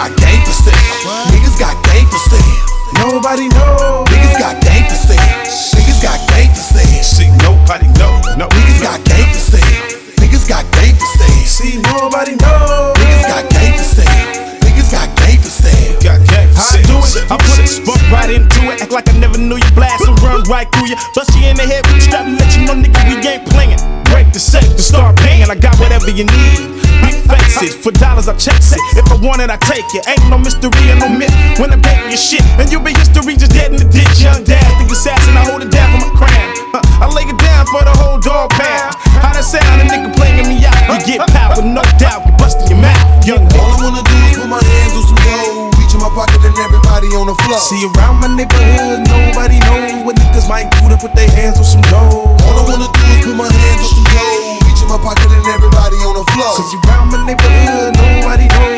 got game for sale. Niggas got game for sale. Nobody knows. Niggas got game for sale. Niggas got game for sale. See, nobody knows. No, niggas got game for sale. Niggas got game for sale. See, nobody knows. Niggas got game for sale. Niggas got game for sale. Got game for sale. I do it. I put it, spoke right into it. Act like I never knew you. Blast and run right through you. Bust you in the head with the strap and let you know, nigga, we ain't playing. Break the safe and start paying. I got whatever you need. Big faces, for dollars I chase it. If I want it, I take it. Ain't no mystery and no myth when I'm baking your shit. And you be history just dead in the ditch. Young dad, think assassin, I hold it down for my crown. I lay it down for the whole dog pound. How that sound? A nigga playing me out. You get power, no doubt. You bustin' your mouth. Young boy. All I wanna do is put my hands on some gold. Reach in my pocket and everybody on the floor. See, around my neighborhood, nobody knows what niggas might do to put their